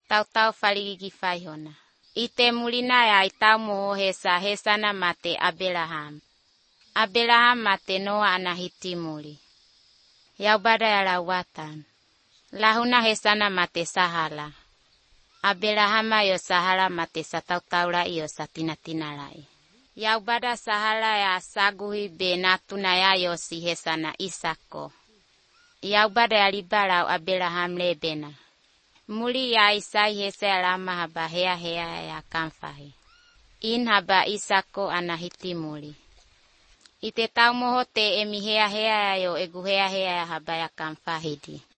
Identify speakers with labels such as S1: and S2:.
S1: Tau faligigi faihona. Ite mulina ya itau moho hesana mate Abraham. Abraham mate Noa anahiti muli. Yaubada ya lawatan. Lahuna hesana mate Sahala. Abrahama yo Sahala mate satau-taula iyo satina-tinalai. Yaubada Sahala ya saguhi benatuna ya yosi hesana Isako. Yaubada ya libalau Abraham lebena. Muli ya Isai hesa lama haba hea ya kamfahi. In haba Isako anahiti muli. Ite tau moho te emi hea yo egu hea haba ya kamfahidi.